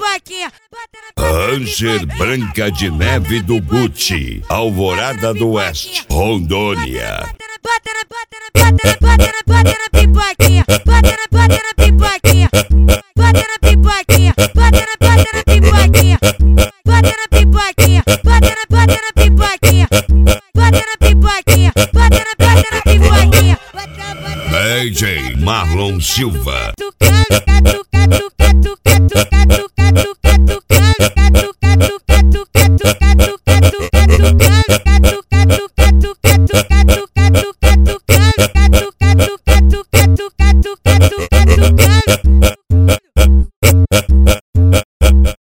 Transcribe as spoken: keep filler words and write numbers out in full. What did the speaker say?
pipoquinha. Ranger Branca de Neve do Gucci, Alvorada do Oeste, Rondônia. Bota na, bota na, bota na, bota na, bota na pipoquinha. Bota na, bota na pipoquinha. Bota na pipoquinha. Bota na, bota na pipoquinha. Bota na pipoquinha. Bota na, bota na pipoquinha. Bota na pipoquinha. Bota na, bota na pipoquinha. D J Marlon Silva.